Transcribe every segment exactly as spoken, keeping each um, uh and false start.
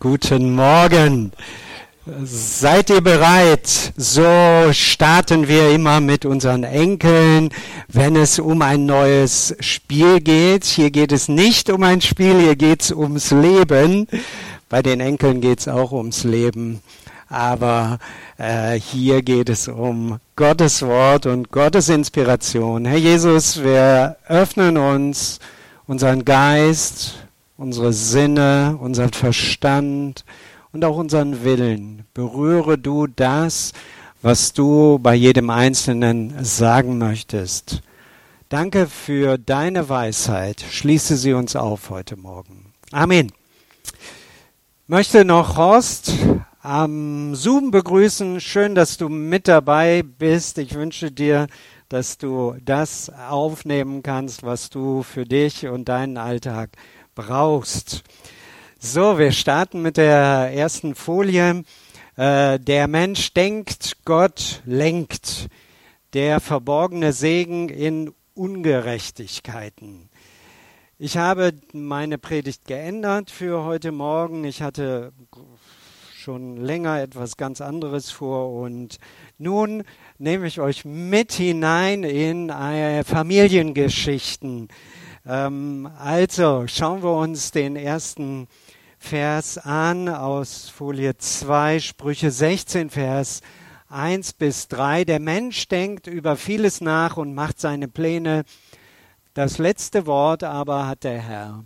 Guten Morgen. Seid ihr bereit? So starten wir immer mit unseren Enkeln, wenn es um ein neues Spiel geht. Hier geht es nicht um ein Spiel, hier geht es ums Leben. Bei den Enkeln geht es auch ums Leben. Aber äh, hier geht es um Gottes Wort und Gottes Inspiration. Herr Jesus, wir öffnen uns, unseren Geist, unsere Sinne, unseren Verstand und auch unseren Willen. Berühre du das, was du bei jedem Einzelnen sagen möchtest. Danke für deine Weisheit. Schließe sie uns auf heute Morgen. Amen. Ich möchte noch Horst am Zoom begrüßen. Schön, dass du mit dabei bist. Ich wünsche dir, dass du das aufnehmen kannst, was du für dich und deinen Alltag brauchst. So, wir starten mit der ersten Folie. Äh, der Mensch denkt, Gott lenkt. Der verborgene Segen in Ungerechtigkeiten. Ich habe meine Predigt geändert für heute Morgen. Ich hatte schon länger etwas ganz anderes vor und nun nehme ich euch mit hinein in äh, Familiengeschichten. Ähm, also schauen wir uns den ersten Vers an aus Folie zwei, Sprüche sechzehn, Vers eins bis drei. Der Mensch denkt über vieles nach und macht seine Pläne. Das letzte Wort aber hat der Herr.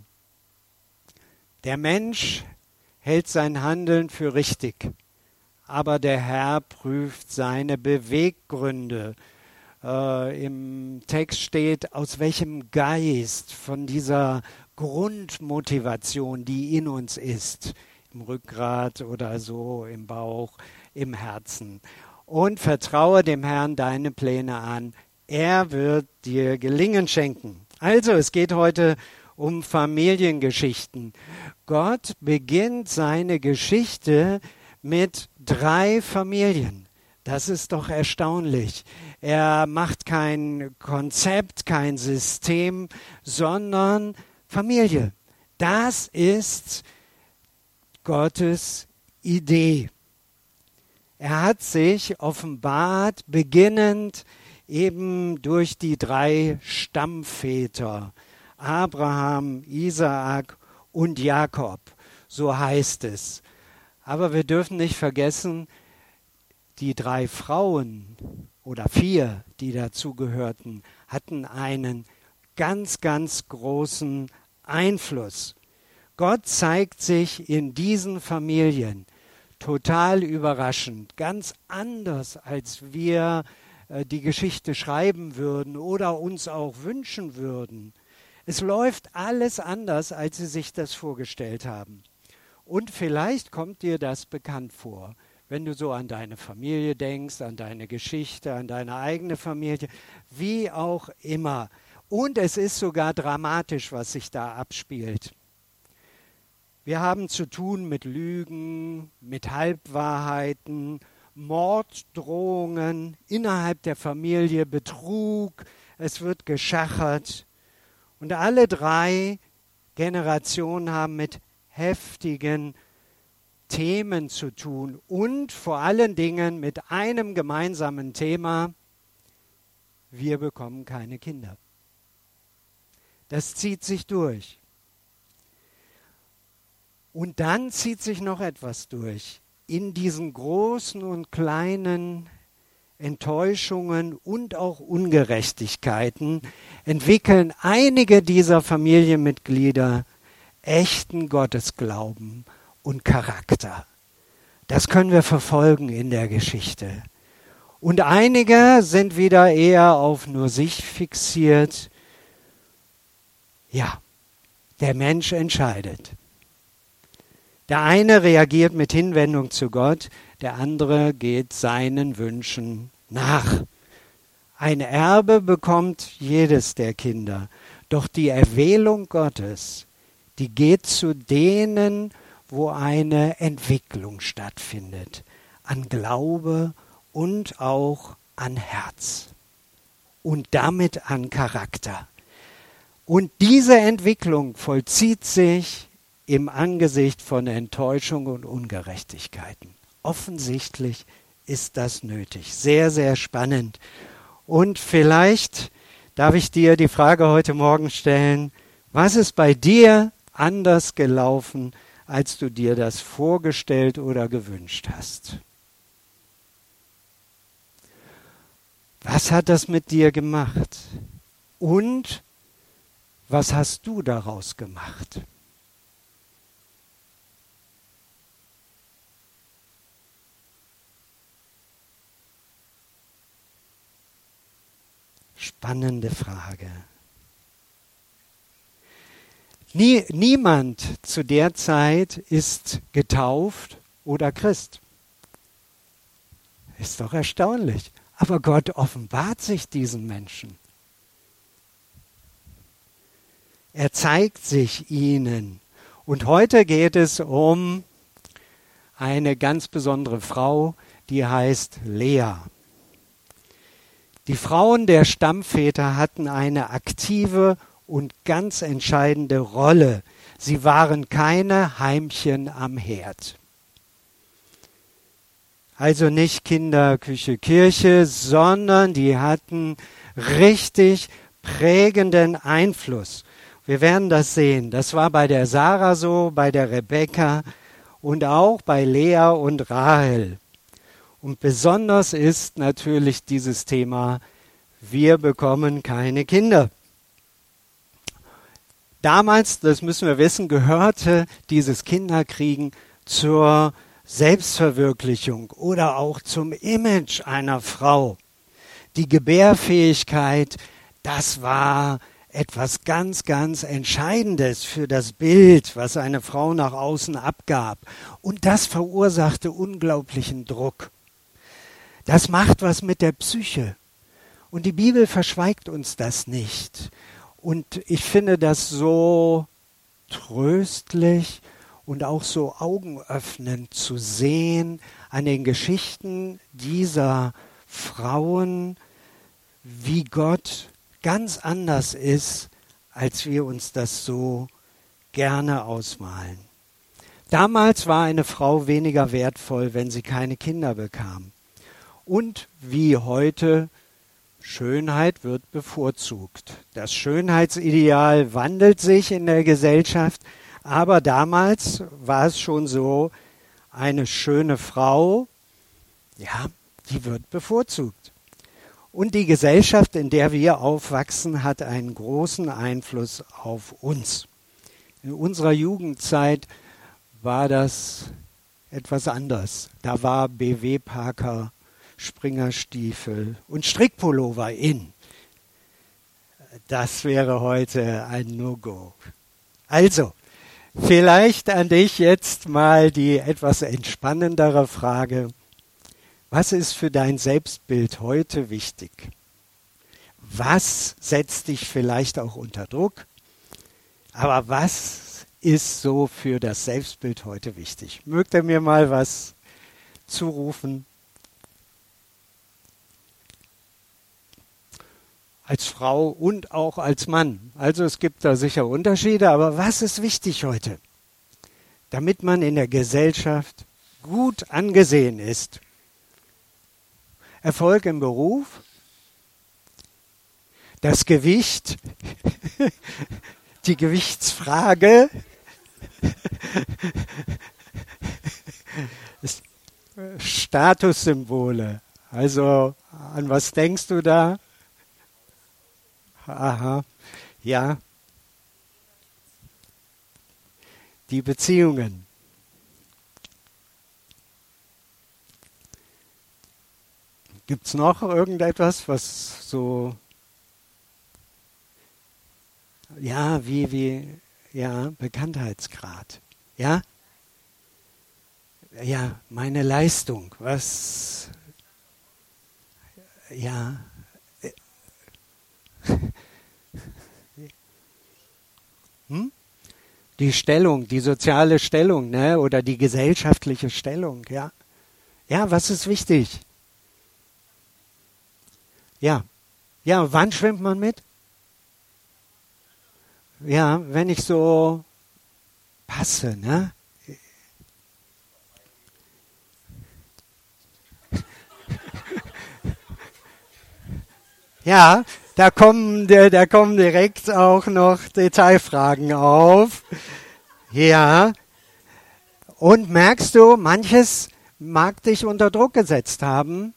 Der Mensch hält sein Handeln für richtig, aber der Herr prüft seine Beweggründe. Äh, im Text steht, aus welchem Geist, von dieser Grundmotivation, die in uns ist, im Rückgrat oder so, im Bauch, im Herzen. Und vertraue dem Herrn deine Pläne an. Er wird dir Gelingen schenken. Also, es geht heute um Familiengeschichten. Gott beginnt seine Geschichte mit drei Familien. Das ist doch erstaunlich. Er macht kein Konzept, kein System, sondern Familie. Das ist Gottes Idee. Er hat sich offenbart, beginnend eben durch die drei Stammväter, Abraham, Isaak und Jakob, so heißt es. Aber wir dürfen nicht vergessen, die drei Frauen oder vier, die dazugehörten, hatten einen ganz, ganz großen Einfluss. Gott zeigt sich in diesen Familien total überraschend, ganz anders, als wir äh, die Geschichte schreiben würden oder uns auch wünschen würden. Es läuft alles anders, als sie sich das vorgestellt haben. Und vielleicht kommt dir das bekannt vor, wenn du so an deine Familie denkst, an deine Geschichte, an deine eigene Familie, wie auch immer. Und es ist sogar dramatisch, was sich da abspielt. Wir haben zu tun mit Lügen, mit Halbwahrheiten, Morddrohungen innerhalb der Familie, Betrug, es wird geschachert. Und alle drei Generationen haben mit heftigen Themen zu tun und vor allen Dingen mit einem gemeinsamen Thema: wir bekommen keine Kinder. Das zieht sich durch. Und dann zieht sich noch etwas durch. In diesen großen und kleinen Enttäuschungen und auch Ungerechtigkeiten entwickeln einige dieser Familienmitglieder echten Gottesglauben und Charakter. Das können wir verfolgen in der Geschichte. Und einige sind wieder eher auf nur sich fixiert. Ja, der Mensch entscheidet. Der eine reagiert mit Hinwendung zu Gott, der andere geht seinen Wünschen nach. Ein Erbe bekommt jedes der Kinder, doch die Erwählung Gottes, die geht zu denen, wo eine Entwicklung stattfindet, an Glaube und auch an Herz und damit an Charakter. Und diese Entwicklung vollzieht sich im Angesicht von Enttäuschung und Ungerechtigkeiten. Offensichtlich ist das nötig. Sehr, sehr spannend. Und vielleicht darf ich dir die Frage heute Morgen stellen, was ist bei dir anders gelaufen, als du dir das vorgestellt oder gewünscht hast? Was hat das mit dir gemacht? Und was hast du daraus gemacht? Spannende Frage. Nie, niemand zu der Zeit ist getauft oder Christ. Ist doch erstaunlich. Aber Gott offenbart sich diesen Menschen. Er zeigt sich ihnen. Und heute geht es um eine ganz besondere Frau, die heißt Lea. Die Frauen der Stammväter hatten eine aktive und ganz entscheidende Rolle. Sie waren keine Heimchen am Herd. Also nicht Kinder, Küche, Kirche, sondern die hatten richtig prägenden Einfluss. Wir werden das sehen. Das war bei der Sarah so, bei der Rebekka und auch bei Lea und Rahel. Und besonders ist natürlich dieses Thema, wir bekommen keine Kinder. Damals, das müssen wir wissen, gehörte dieses Kinderkriegen zur Selbstverwirklichung oder auch zum Image einer Frau. Die Gebärfähigkeit, das war etwas ganz, ganz Entscheidendes für das Bild, was eine Frau nach außen abgab. Und das verursachte unglaublichen Druck. Das macht was mit der Psyche. Und die Bibel verschweigt uns das nicht. Und ich finde das so tröstlich und auch so augenöffnend zu sehen an den Geschichten dieser Frauen, wie Gott ganz anders ist, als wir uns das so gerne ausmalen. Damals war eine Frau weniger wertvoll, wenn sie keine Kinder bekam. Und wie heute, Schönheit wird bevorzugt. Das Schönheitsideal wandelt sich in der Gesellschaft, aber damals war es schon so, eine schöne Frau, ja, die wird bevorzugt. Und die Gesellschaft, in der wir aufwachsen, hat einen großen Einfluss auf uns. In unserer Jugendzeit war das etwas anders. Da war B W Parker, Springerstiefel und Strickpullover in. Das wäre heute ein No-Go. Also, vielleicht an dich jetzt mal die etwas entspannendere Frage. Was ist für dein Selbstbild heute wichtig? Was setzt dich vielleicht auch unter Druck? Aber was ist so für das Selbstbild heute wichtig? Mögt ihr mir mal was zurufen? Als Frau und auch als Mann. Also es gibt da sicher Unterschiede, aber was ist wichtig heute? Damit man in der Gesellschaft gut angesehen ist. Erfolg im Beruf, das Gewicht, die Gewichtsfrage, Statussymbole. Also an was denkst du da? Aha, ja. Die Beziehungen. Gibt es noch irgendetwas, was so, ja, wie, wie, ja, Bekanntheitsgrad, ja? Ja, meine Leistung, was, ja, hm? Die Stellung, die soziale Stellung, ne, oder die gesellschaftliche Stellung, ja. Ja, was ist wichtig? Ja, ja, wann schwimmt man mit? Ja, wenn ich so passe, ne? Ja, da kommen, da kommen direkt auch noch Detailfragen auf. Ja. Und merkst du, manches mag dich unter Druck gesetzt haben.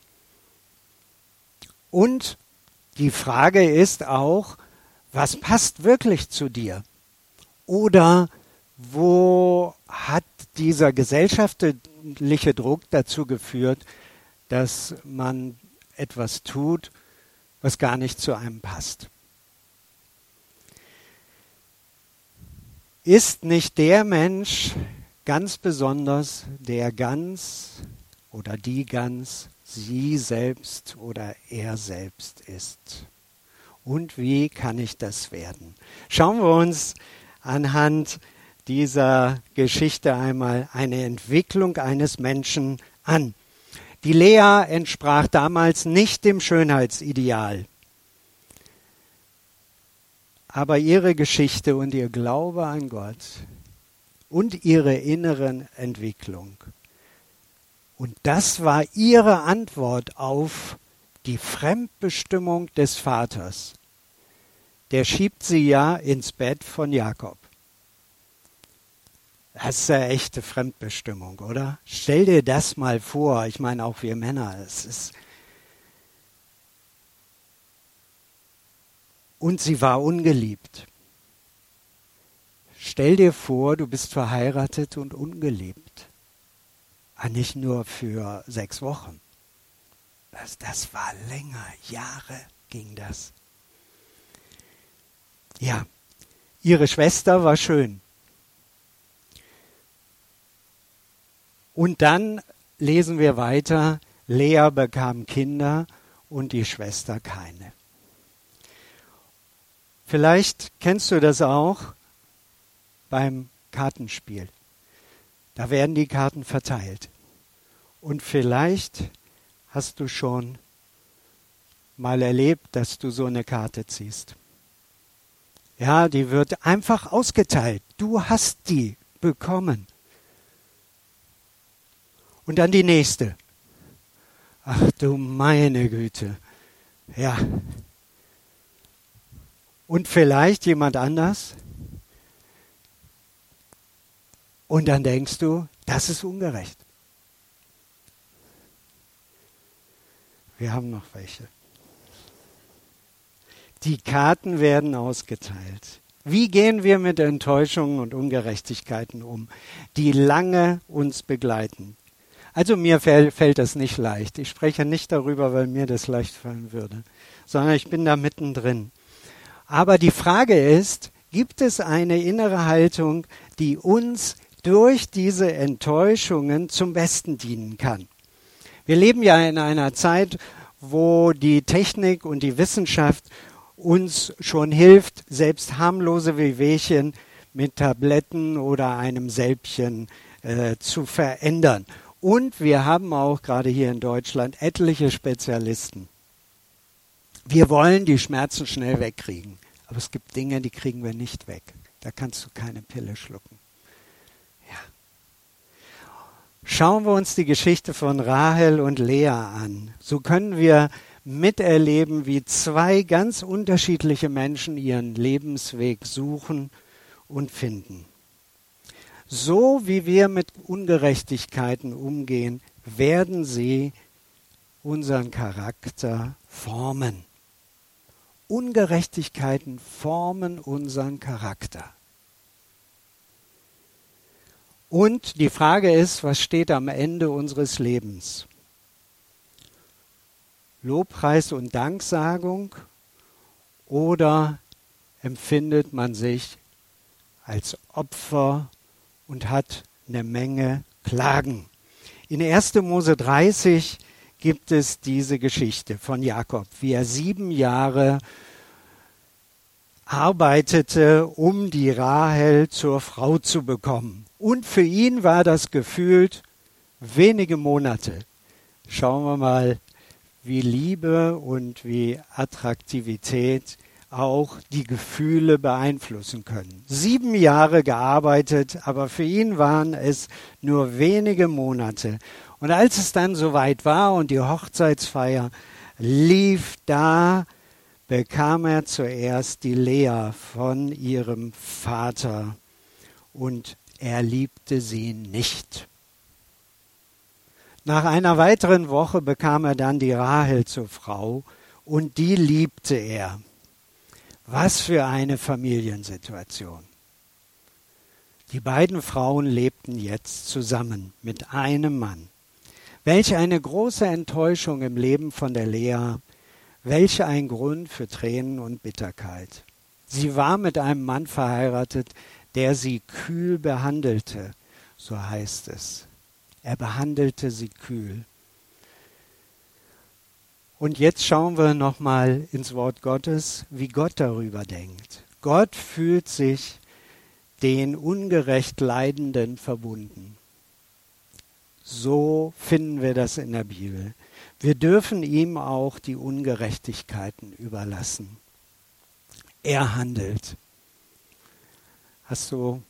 Und die Frage ist auch, was passt wirklich zu dir? Oder wo hat dieser gesellschaftliche Druck dazu geführt, dass man etwas tut, was gar nicht zu einem passt? Ist nicht der Mensch ganz besonders, der ganz oder die ganz sie selbst oder er selbst ist? Und wie kann ich das werden? Schauen wir uns anhand dieser Geschichte einmal eine Entwicklung eines Menschen an. Die Lea entsprach damals nicht dem Schönheitsideal. Aber ihre Geschichte und ihr Glaube an Gott und ihre innere Entwicklung. Und das war ihre Antwort auf die Fremdbestimmung des Vaters. Der schiebt sie ja ins Bett von Jakob. Das ist eine echte Fremdbestimmung, oder? Stell dir das mal vor. Ich meine, auch wir Männer. Es ist Und sie war ungeliebt. Stell dir vor, du bist verheiratet und ungeliebt. Ah, nicht nur für sechs Wochen. Das, das war länger. Jahre ging das. Ja, ihre Schwester war schön. Und dann lesen wir weiter, Lea bekam Kinder und die Schwester keine. Vielleicht kennst du das auch beim Kartenspiel. Da werden die Karten verteilt. Und vielleicht hast du schon mal erlebt, dass du so eine Karte ziehst. Ja, die wird einfach ausgeteilt. Du hast die bekommen. Und dann die nächste. Ach du meine Güte. Ja. Und vielleicht jemand anders. Und dann denkst du, das ist ungerecht. Wir haben noch welche. Die Karten werden ausgeteilt. Wie gehen wir mit Enttäuschungen und Ungerechtigkeiten um, die lange uns begleiten? Also mir fällt das nicht leicht. Ich spreche nicht darüber, weil mir das leicht fallen würde, sondern ich bin da mittendrin. Aber die Frage ist, gibt es eine innere Haltung, die uns durch diese Enttäuschungen zum Besten dienen kann? Wir leben ja in einer Zeit, wo die Technik und die Wissenschaft uns schon hilft, selbst harmlose Wehwehchen mit Tabletten oder einem Sälbchen äh, zu verändern. Und wir haben auch gerade hier in Deutschland etliche Spezialisten. Wir wollen die Schmerzen schnell wegkriegen. Aber es gibt Dinge, die kriegen wir nicht weg. Da kannst du keine Pille schlucken. Ja. Schauen wir uns die Geschichte von Rahel und Lea an. So können wir miterleben, wie zwei ganz unterschiedliche Menschen ihren Lebensweg suchen und finden. So wie wir mit Ungerechtigkeiten umgehen, werden sie unseren Charakter formen. Ungerechtigkeiten formen unseren Charakter. Und die Frage ist, was steht am Ende unseres Lebens? Lobpreis und Danksagung oder empfindet man sich als Opfer und hat eine Menge Klagen? In erster Mose dreißig gibt es diese Geschichte von Jakob, wie er sieben Jahre arbeitete, um die Rahel zur Frau zu bekommen. Und für ihn war das gefühlt wenige Monate. Schauen wir mal, wie Liebe und wie Attraktivität auch die Gefühle beeinflussen können. Sieben Jahre gearbeitet, aber für ihn waren es nur wenige Monate. Und als es dann soweit war und die Hochzeitsfeier lief, da bekam er zuerst die Lea von ihrem Vater und er liebte sie nicht. Nach einer weiteren Woche bekam er dann die Rahel zur Frau und die liebte er. Was für eine Familiensituation. Die beiden Frauen lebten jetzt zusammen mit einem Mann. Welch eine große Enttäuschung im Leben von der Lea, welch ein Grund für Tränen und Bitterkeit. Sie war mit einem Mann verheiratet, der sie kühl behandelte, so heißt es. Er behandelte sie kühl. Und jetzt schauen wir nochmal ins Wort Gottes, wie Gott darüber denkt. Gott fühlt sich den ungerecht Leidenden verbunden. So finden wir das in der Bibel. Wir dürfen ihm auch die Ungerechtigkeiten überlassen. Er handelt. Hast du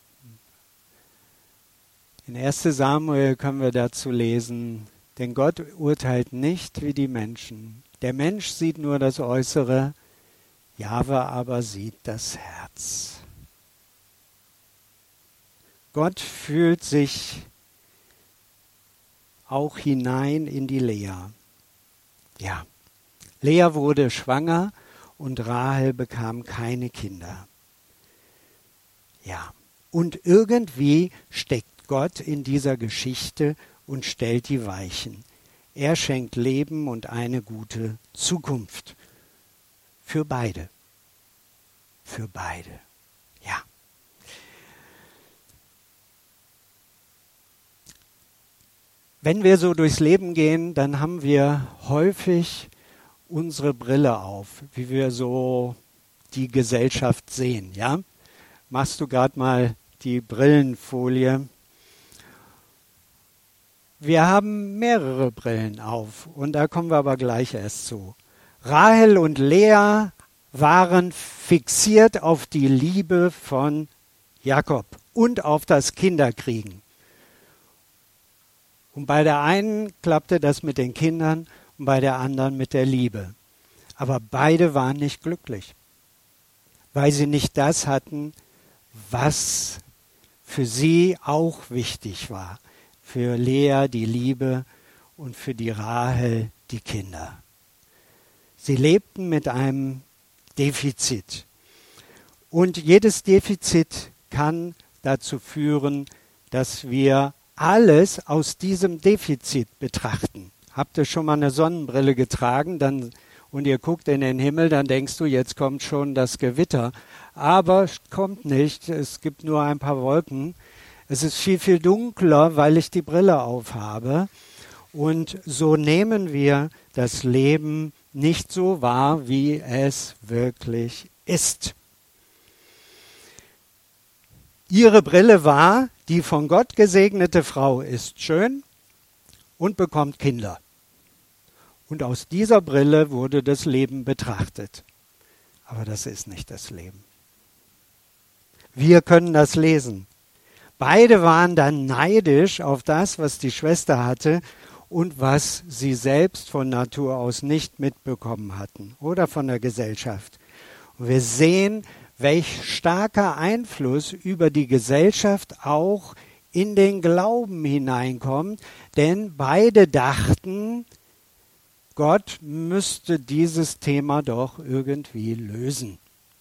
in erster Samuel können wir dazu lesen, denn Gott urteilt nicht wie die Menschen. Der Mensch sieht nur das Äußere, Jahwe aber sieht das Herz. Gott fühlt sich auch hinein in die Lea. Ja, Lea wurde schwanger und Rahel bekam keine Kinder. Ja, und irgendwie steckt Gott in dieser Geschichte und stellt die Weichen. Er schenkt Leben und eine gute Zukunft. Für beide. Für beide. Ja. Wenn wir so durchs Leben gehen, dann haben wir häufig unsere Brille auf, wie wir so die Gesellschaft sehen. Ja? Machst du gerade mal die Brillenfolie? Wir haben mehrere Brillen auf und da kommen wir aber gleich erst zu. Rahel und Lea waren fixiert auf die Liebe von Jakob und auf das Kinderkriegen. Und bei der einen klappte das mit den Kindern und bei der anderen mit der Liebe. Aber beide waren nicht glücklich, weil sie nicht das hatten, was für sie auch wichtig war. Für Lea die Liebe und für die Rahel die Kinder. Sie lebten mit einem Defizit. Und jedes Defizit kann dazu führen, dass wir alles aus diesem Defizit betrachten. Habt ihr schon mal eine Sonnenbrille getragen dann, und ihr guckt in den Himmel, dann denkst du, jetzt kommt schon das Gewitter. Aber es kommt nicht, es gibt nur ein paar Wolken. Es ist viel, viel dunkler, weil ich die Brille aufhabe. Und so nehmen wir das Leben nicht so wahr, wie es wirklich ist. Ihre Brille war, die von Gott gesegnete Frau ist schön und bekommt Kinder. Und aus dieser Brille wurde das Leben betrachtet. Aber das ist nicht das Leben. Wir können das lesen. Beide waren dann neidisch auf das, was die Schwester hatte und was sie selbst von Natur aus nicht mitbekommen hatten oder von der Gesellschaft. Und wir sehen, welch starker Einfluss über die Gesellschaft auch in den Glauben hineinkommt, denn beide dachten, Gott müsste dieses Thema doch irgendwie lösen.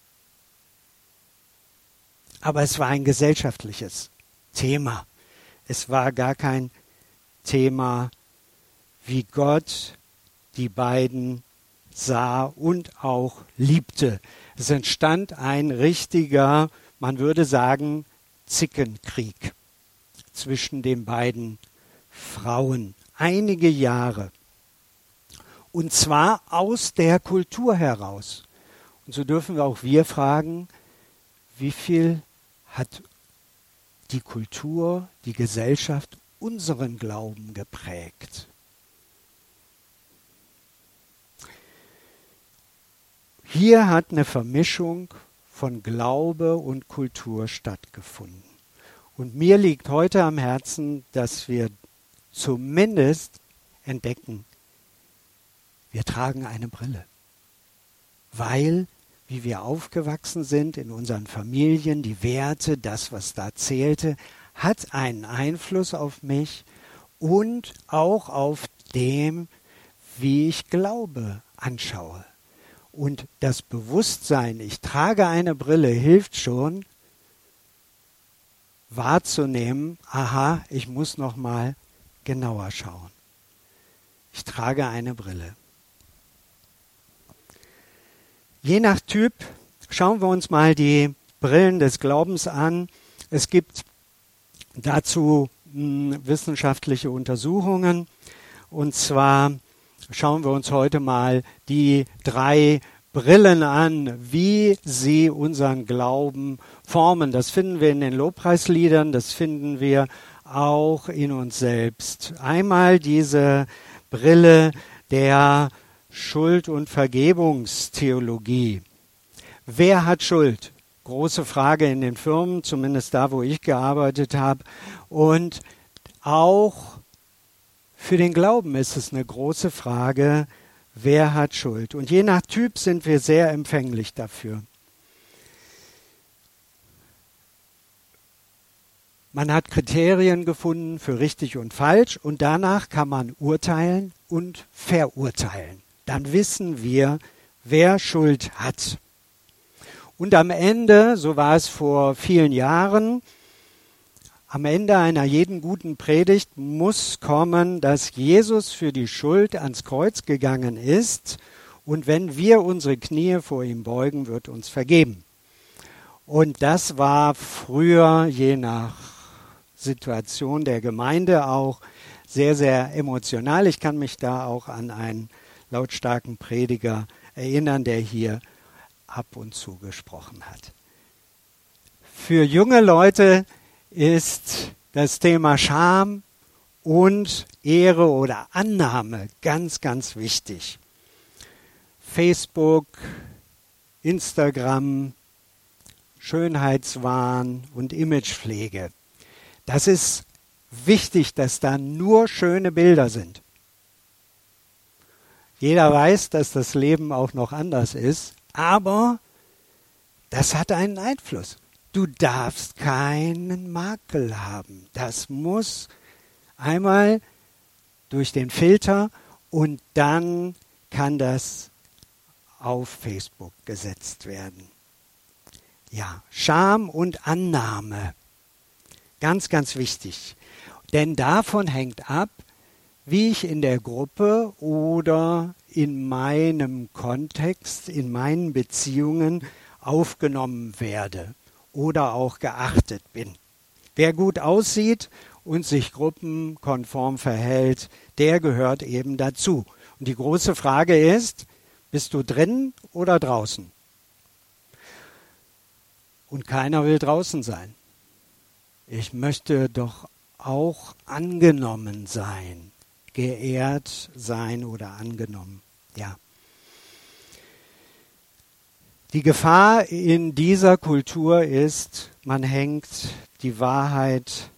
Aber es war ein gesellschaftliches Thema. Es war gar kein Thema, wie Gott die beiden sah und auch liebte. Es entstand ein richtiger, man würde sagen, Zickenkrieg zwischen den beiden Frauen. Einige Jahre. Und zwar aus der Kultur heraus. Und so dürfen wir auch wir fragen, wie viel hat die Kultur, die Gesellschaft unseren Glauben geprägt? Hier hat eine Vermischung von Glaube und Kultur stattgefunden. Und mir liegt heute am Herzen, dass wir zumindest entdecken, wir tragen eine Brille. Weil, wie wir aufgewachsen sind in unseren Familien, die Werte, das, was da zählte, hat einen Einfluss auf mich und auch auf dem, wie ich Glaube anschaue. Und das Bewusstsein, ich trage eine Brille, hilft schon, wahrzunehmen, aha, ich muss noch mal genauer schauen. Ich trage eine Brille. Je nach Typ schauen wir uns mal die Brillen des Glaubens an. Es gibt dazu mh, wissenschaftliche Untersuchungen. Und zwar schauen wir uns heute mal die drei Brillen an, wie sie unseren Glauben formen. Das finden wir in den Lobpreisliedern, das finden wir auch in uns selbst. Einmal diese Brille der Schuld- und Vergebungstheologie. Wer hat Schuld? Große Frage in den Firmen, zumindest da, wo ich gearbeitet habe. Und auch für den Glauben ist es eine große Frage, wer hat Schuld? Und je nach Typ sind wir sehr empfänglich dafür. Man hat Kriterien gefunden für richtig und falsch und danach kann man urteilen und verurteilen. Dann wissen wir, wer Schuld hat. Und am Ende, so war es vor vielen Jahren, am Ende einer jeden guten Predigt muss kommen, dass Jesus für die Schuld ans Kreuz gegangen ist und wenn wir unsere Knie vor ihm beugen, wird uns vergeben. Und das war früher, je nach Situation der Gemeinde, auch sehr, sehr emotional. Ich kann mich da auch an einen lautstarken Prediger erinnern, der hier ab und zu gesprochen hat. Für junge Leute ist das Thema Scham und Ehre oder Annahme ganz, ganz wichtig. Facebook, Instagram, Schönheitswahn und Imagepflege. Das ist wichtig, dass da nur schöne Bilder sind. Jeder weiß, dass das Leben auch noch anders ist, aber das hat einen Einfluss. Du darfst keinen Makel haben. Das muss einmal durch den Filter und dann kann das auf Facebook gesetzt werden. Ja, Scham und Annahme. Ganz, ganz wichtig. Denn davon hängt ab, wie ich in der Gruppe oder in meinem Kontext, in meinen Beziehungen aufgenommen werde oder auch geachtet bin. Wer gut aussieht und sich gruppenkonform verhält, der gehört eben dazu. Und die große Frage ist, bist du drin oder draußen? Und keiner will draußen sein. Ich möchte doch auch angenommen sein, geehrt sein oder angenommen. Ja. Die Gefahr in dieser Kultur ist, man hängt die Wahrheit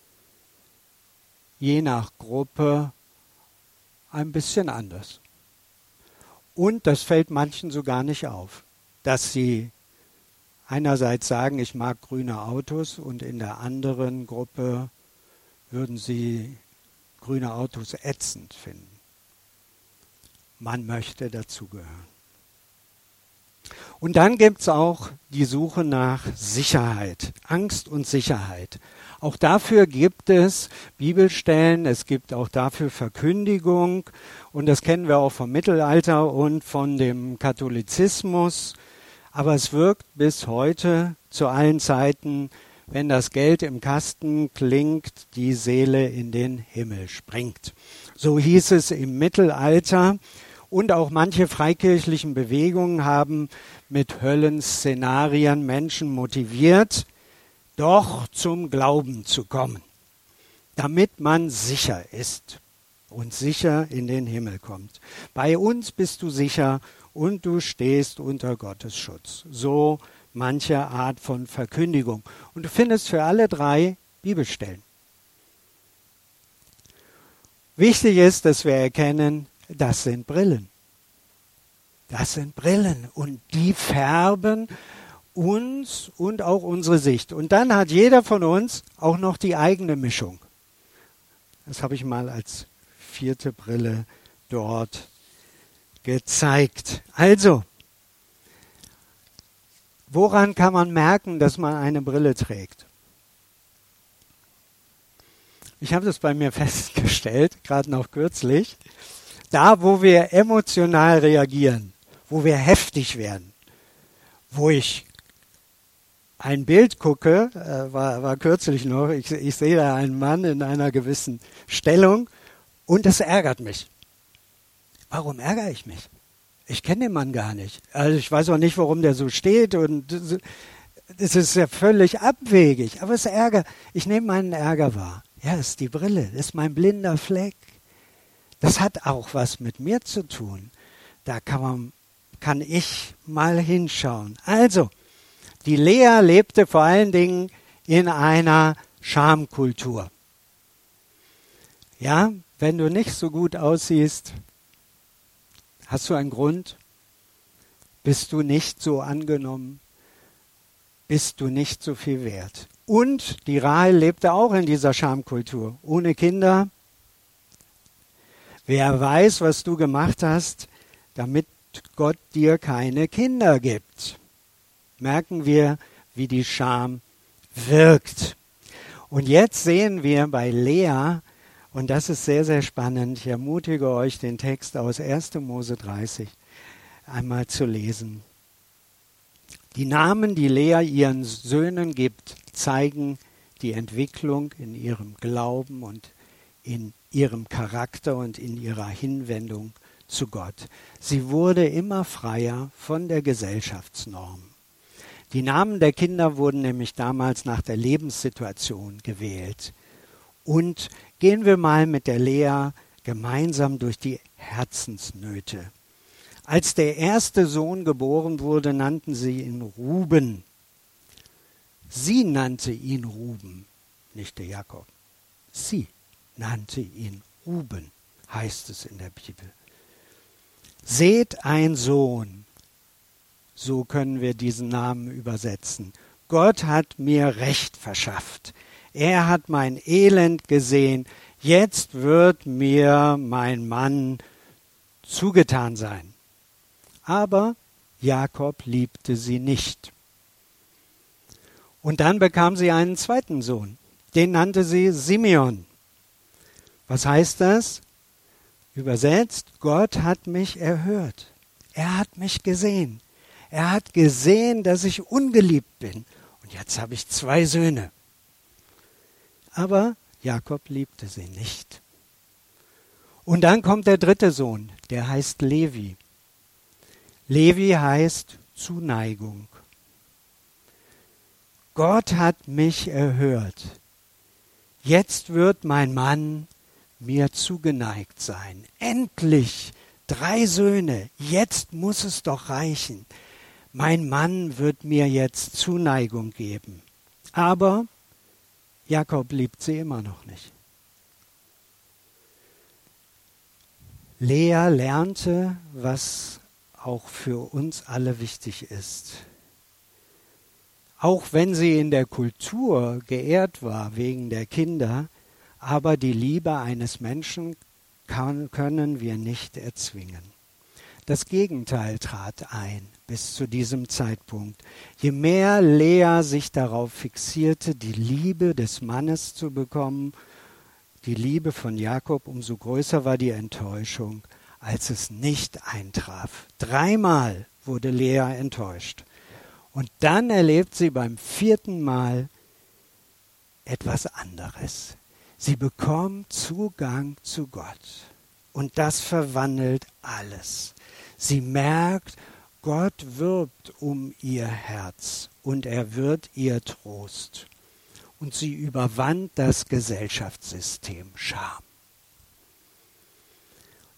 je nach Gruppe ein bisschen anders. Und das fällt manchen so gar nicht auf, dass sie einerseits sagen, ich mag grüne Autos und in der anderen Gruppe würden sie grüne Autos ätzend finden. Man möchte dazugehören. Und dann gibt es auch die Suche nach Sicherheit, Angst und Sicherheit. Auch dafür gibt es Bibelstellen, es gibt auch dafür Verkündigung und das kennen wir auch vom Mittelalter und von dem Katholizismus. Aber es wirkt bis heute zu allen Zeiten, wenn das Geld im Kasten klingt, die Seele in den Himmel springt. So hieß es im Mittelalter. Und auch manche freikirchlichen Bewegungen haben mit Höllenszenarien Menschen motiviert, doch zum Glauben zu kommen, damit man sicher ist. und sicher in den Himmel kommt. Bei uns bist du sicher und du stehst unter Gottes Schutz. So manche Art von Verkündigung. Und du findest für alle drei Bibelstellen. Wichtig ist, dass wir erkennen, das sind Brillen. Das sind Brillen und die färben uns und auch unsere Sicht. Und dann hat jeder von uns auch noch die eigene Mischung. Das habe ich mal als vierte Brille dort gezeigt. Also, woran kann man merken, dass man eine Brille trägt? Ich habe das bei mir festgestellt, gerade noch kürzlich. Da, wo wir emotional reagieren, wo wir heftig werden, wo ich ein Bild gucke, äh, war, war kürzlich noch, ich, ich sehe da einen Mann in einer gewissen Stellung und das ärgert mich. Warum ärgere ich mich? Ich kenne den Mann gar nicht. Also ich weiß auch nicht, warum der so steht und es ist ja völlig abwegig, aber es ärgert. Ich nehme meinen Ärger wahr. Ja, das ist die Brille, das ist mein blinder Fleck. Das hat auch was mit mir zu tun. Da kann man, kann ich mal hinschauen. Also, die Lea lebte vor allen Dingen in einer Schamkultur. Ja, wenn du nicht so gut aussiehst, hast du einen Grund? Bist du nicht so angenommen? Bist du nicht so viel wert? Und die Rahel lebte auch in dieser Schamkultur. Ohne Kinder. Wer weiß, was du gemacht hast, damit Gott dir keine Kinder gibt. Merken wir, wie die Scham wirkt. Und jetzt sehen wir bei Lea, und das ist sehr, sehr spannend, ich ermutige euch, den Text aus erster Mose dreißig einmal zu lesen. Die Namen, die Lea ihren Söhnen gibt, zeigen die Entwicklung in ihrem Glauben und in ihrem Charakter und in ihrer Hinwendung zu Gott. Sie wurde immer freier von der Gesellschaftsnorm. Die Namen der Kinder wurden nämlich damals nach der Lebenssituation gewählt. Und gehen wir mal mit der Lea gemeinsam durch die Herzensnöte. Als der erste Sohn geboren wurde, nannten sie ihn Ruben. Sie nannte ihn Ruben, nicht der Jakob. Sie nannte ihn Ruben, heißt es in der Bibel. Seht ein Sohn, so können wir diesen Namen übersetzen. Gott hat mir Recht verschafft. Er hat mein Elend gesehen. Jetzt wird mir mein Mann zugetan sein. Aber Jakob liebte sie nicht. Und dann bekam sie einen zweiten Sohn. Den nannte sie Simeon. Was heißt das? Übersetzt, Gott hat mich erhört. Er hat mich gesehen. Er hat gesehen, dass ich ungeliebt bin. Und jetzt habe ich zwei Söhne. Aber Jakob liebte sie nicht. Und dann kommt der dritte Sohn, der heißt Levi. Levi heißt Zuneigung. Gott hat mich erhört. Jetzt wird mein Mann mir zugeneigt sein. Endlich drei Söhne. Jetzt muss es doch reichen. Mein Mann wird mir jetzt Zuneigung geben. Aber Jakob liebt sie immer noch nicht. Lea lernte, was auch für uns alle wichtig ist. Auch wenn sie in der Kultur geehrt war wegen der Kinder, aber die Liebe eines Menschen kann, können wir nicht erzwingen. Das Gegenteil trat ein bis zu diesem Zeitpunkt. Je mehr Lea sich darauf fixierte, die Liebe des Mannes zu bekommen, die Liebe von Jakob, umso größer war die Enttäuschung, als es nicht eintraf. Dreimal wurde Lea enttäuscht. Und dann erlebt sie beim vierten Mal etwas anderes. Sie bekommt Zugang zu Gott. Und das verwandelt alles. Sie merkt, Gott wirbt um ihr Herz und er wird ihr Trost. Und sie überwand das Gesellschaftssystem Scham.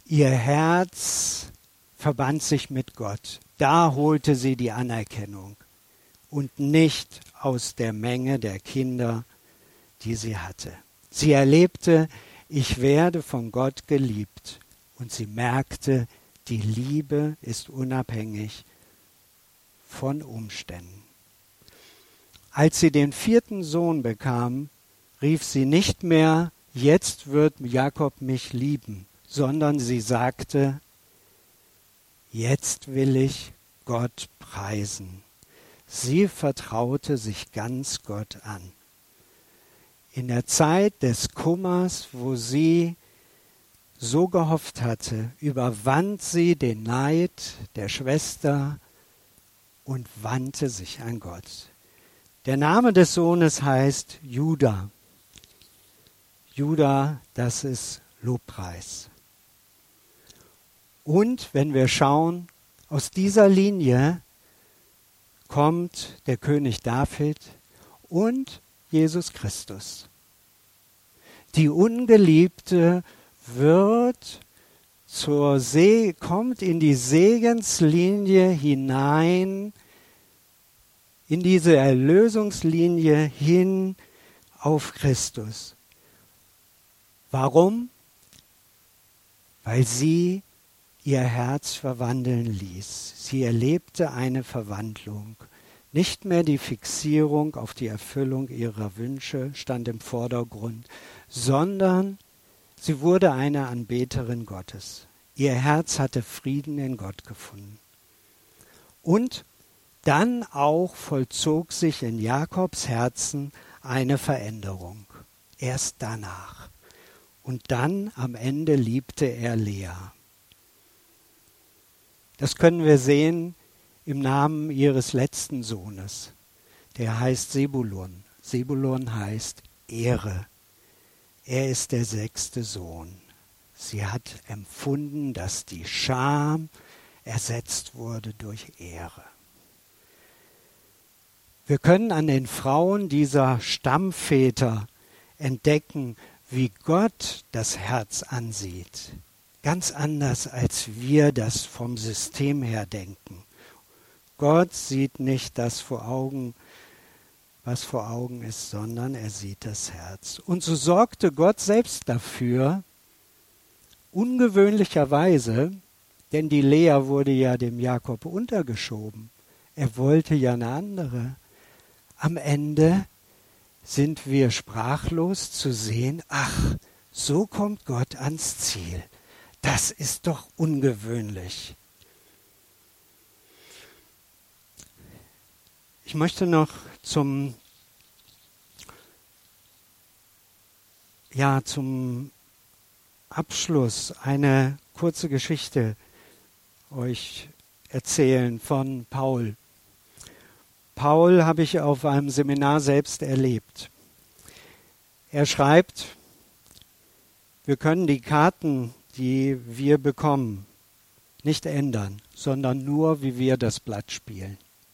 Ihr Herz verband sich mit Gott. Da holte sie die Anerkennung und nicht aus der Menge der Kinder, die sie hatte. Sie erlebte, ich werde von Gott geliebt, und sie merkte, die Liebe ist unabhängig von Umständen. Als sie den vierten Sohn bekam, rief sie nicht mehr, jetzt wird Jakob mich lieben, sondern sie sagte, jetzt will ich Gott preisen. Sie vertraute sich ganz Gott an. In der Zeit des Kummers, wo sie so gehofft hatte, überwand sie den Neid der Schwester und wandte sich an Gott. Der Name des Sohnes heißt Juda. Juda, das ist Lobpreis. Und wenn wir schauen, aus dieser Linie kommt der König David und Jesus Christus. Die Ungeliebte wird zur Se- kommt in die Segenslinie hinein, in diese Erlösungslinie hin auf Christus. Warum? Weil sie ihr Herz verwandeln ließ. Sie erlebte eine Verwandlung. Nicht mehr die Fixierung auf die Erfüllung ihrer Wünsche stand im Vordergrund, sondern sie wurde eine Anbeterin Gottes. Ihr Herz hatte Frieden in Gott gefunden. Und dann auch vollzog sich in Jakobs Herzen eine Veränderung. Erst danach. Und dann am Ende liebte er Lea. Das können wir sehen im Namen ihres letzten Sohnes. Der heißt Sebulon. Sebulon heißt Ehre. Er ist der sechste Sohn. Sie hat empfunden, dass die Scham ersetzt wurde durch Ehre. Wir können an den Frauen dieser Stammväter entdecken, wie Gott das Herz ansieht. Ganz anders, als wir das vom System her denken. Gott sieht nicht das vor Augen, was vor Augen ist, sondern er sieht das Herz. Und so sorgte Gott selbst dafür, ungewöhnlicherweise, denn die Lea wurde ja dem Jakob untergeschoben. Er wollte ja eine andere. Am Ende sind wir sprachlos zu sehen, ach, so kommt Gott ans Ziel. Das ist doch ungewöhnlich. Ich möchte noch zum, ja, zum Abschluss eine kurze Geschichte euch erzählen von Paul. Paul habe ich auf einem Seminar selbst erlebt. Er schreibt, wir können die Karten, die wir bekommen, nicht ändern, sondern nur, wie wir das Blatt spielen.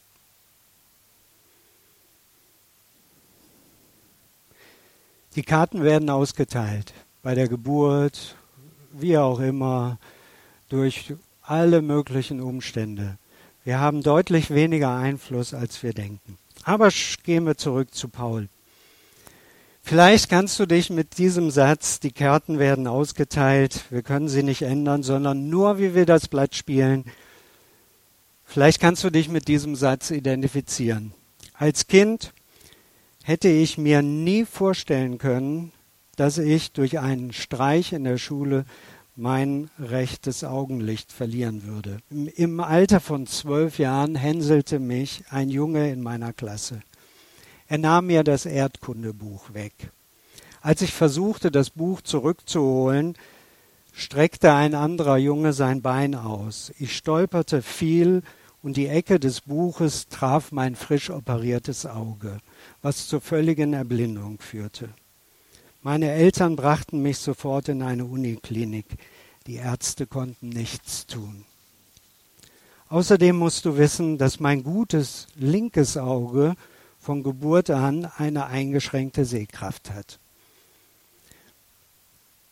Die Karten werden ausgeteilt, bei der Geburt, wie auch immer, durch alle möglichen Umstände. Wir haben deutlich weniger Einfluss, als wir denken. Aber gehen wir zurück zu Paul. Vielleicht kannst du dich mit diesem Satz, die Karten werden ausgeteilt, wir können sie nicht ändern, sondern nur, wie wir das Blatt spielen. Vielleicht kannst du dich mit diesem Satz identifizieren. Als Kind hätte ich mir nie vorstellen können, dass ich durch einen Streich in der Schule mein rechtes Augenlicht verlieren würde. Im, im Alter von zwölf Jahren hänselte mich ein Junge in meiner Klasse. Er nahm mir das Erdkundebuch weg. Als ich versuchte, das Buch zurückzuholen, streckte ein anderer Junge sein Bein aus. Ich stolperte viel und die Ecke des Buches traf mein frisch operiertes Auge, was zur völligen Erblindung führte. Meine Eltern brachten mich sofort in eine Uniklinik. Die Ärzte konnten nichts tun. Außerdem musst du wissen, dass mein gutes linkes Auge von Geburt an eine eingeschränkte Sehkraft hat.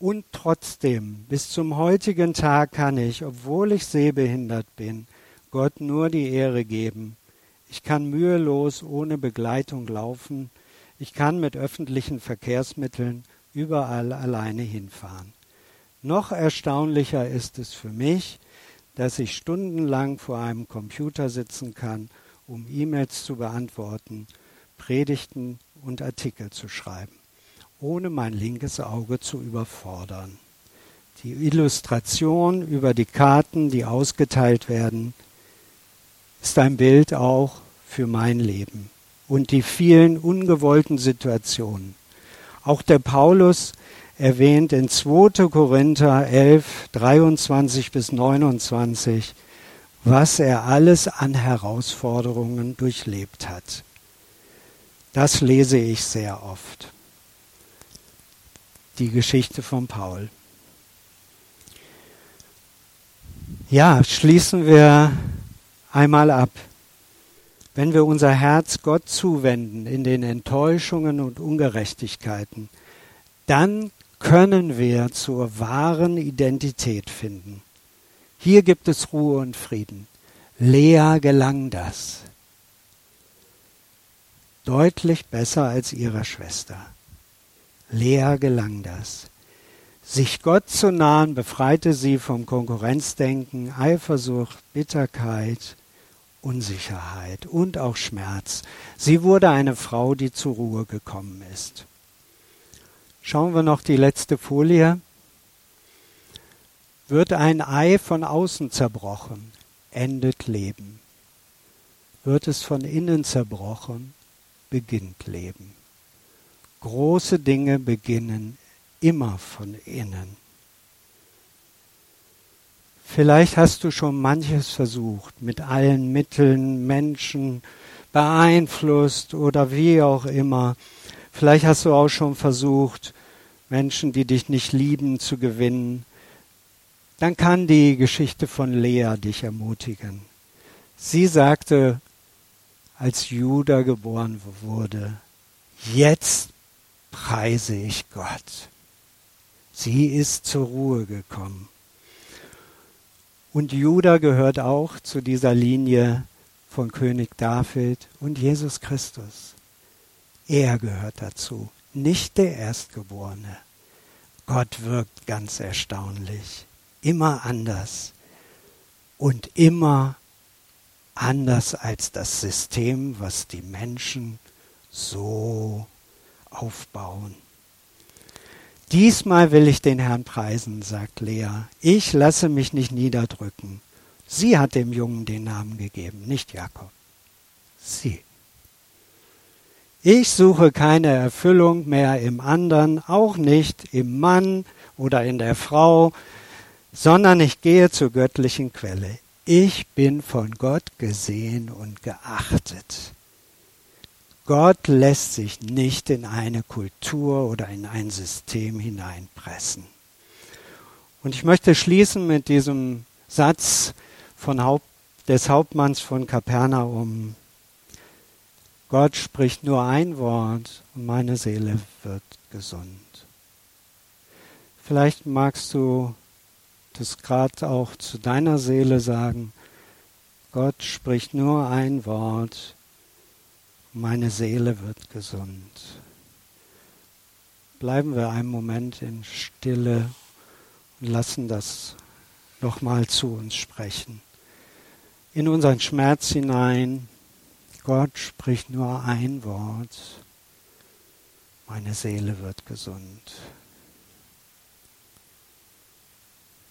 Und trotzdem, bis zum heutigen Tag kann ich, obwohl ich sehbehindert bin, Gott nur die Ehre geben. Ich kann mühelos ohne Begleitung laufen. Ich kann mit öffentlichen Verkehrsmitteln überall alleine hinfahren. Noch erstaunlicher ist es für mich, dass ich stundenlang vor einem Computer sitzen kann, um E-Mails zu beantworten, Predigten und Artikel zu schreiben, ohne mein linkes Auge zu überfordern. Die Illustration über die Karten, die ausgeteilt werden, ist ein Bild auch für mein Leben und die vielen ungewollten Situationen. Auch der Paulus erwähnt in zweiter Korinther elf, dreiundzwanzig bis neunundzwanzig, was er alles an Herausforderungen durchlebt hat. Das lese ich sehr oft. Die Geschichte von Paul. Ja, schließen wir einmal ab. Wenn wir unser Herz Gott zuwenden in den Enttäuschungen und Ungerechtigkeiten, dann können wir zur wahren Identität finden. Hier gibt es Ruhe und Frieden. Lea gelang das. Deutlich besser als ihrer Schwester. Lea gelang das. Sich Gott zu nahen, befreite sie vom Konkurrenzdenken, Eifersucht, Bitterkeit, Unsicherheit und auch Schmerz. Sie wurde eine Frau, die zur Ruhe gekommen ist. Schauen wir noch die letzte Folie. Wird ein Ei von außen zerbrochen, endet Leben. Wird es von innen zerbrochen, beginnt Leben. Große Dinge beginnen immer von innen. Vielleicht hast du schon manches versucht, mit allen Mitteln, Menschen beeinflusst oder wie auch immer. Vielleicht hast du auch schon versucht, Menschen, die dich nicht lieben, zu gewinnen. Dann kann die Geschichte von Lea dich ermutigen. Sie sagte, als Judah geboren wurde, jetzt preise ich Gott. Sie ist zur Ruhe gekommen. Und Judah gehört auch zu dieser Linie von König David und Jesus Christus. Er gehört dazu, nicht der Erstgeborene. Gott wirkt ganz erstaunlich, immer anders und immer anders als das System, was die Menschen so aufbauen. Diesmal will ich den Herrn preisen, sagt Lea. Ich lasse mich nicht niederdrücken. Sie hat dem Jungen den Namen gegeben, nicht Jakob. Sie. Ich suche keine Erfüllung mehr im anderen, auch nicht im Mann oder in der Frau, sondern ich gehe zur göttlichen Quelle. Ich bin von Gott gesehen und geachtet. Gott lässt sich nicht in eine Kultur oder in ein System hineinpressen. Und ich möchte schließen mit diesem Satz von Haupt, des Hauptmanns von Kapernaum. Gott spricht nur ein Wort und meine Seele wird gesund. Vielleicht magst du das gerade auch zu deiner Seele sagen. Gott spricht nur ein Wort, meine Seele wird gesund. Bleiben wir einen Moment in Stille und lassen das nochmal zu uns sprechen. In unseren Schmerz hinein, Gott spricht nur ein Wort, meine Seele wird gesund.